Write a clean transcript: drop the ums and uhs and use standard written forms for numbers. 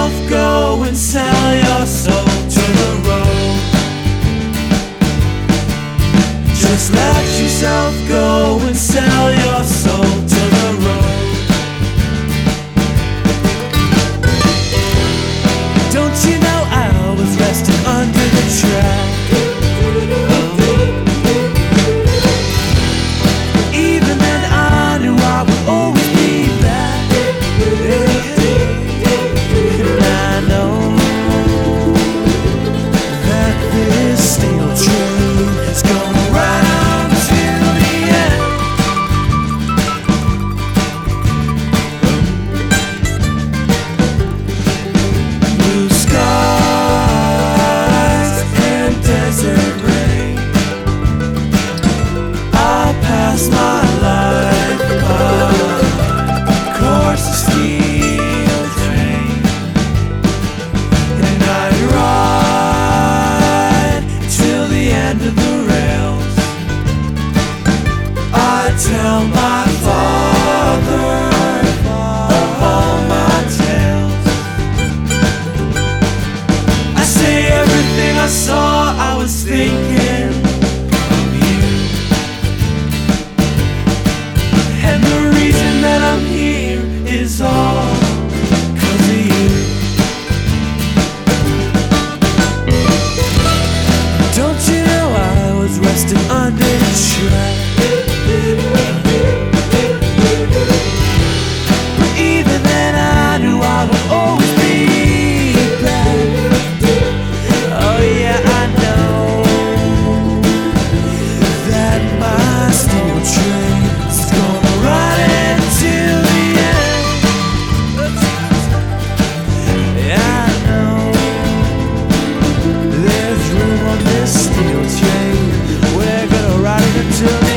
yourself go and sell your soul to the road. Just let yourself go and sell your soul to the road. Don't you know I was resting under the track? Even then I knew I would always be back. And I know that this steel train is going right on till the end. Blue skies and desert rain, I'll pass my life by course of steel train, and I'd ride till the end of the rails. I'd tell my father of all my tales. I say everything I saw, I was thinking of you. And the reason that I'm here is all 'cause of you. Don't you know I was resting under the track? But even then I knew I would always be back. Oh yeah, I know that my steel train is gonna ride until the end. Yeah, I know there's room on this steel train. We're gonna ride it until the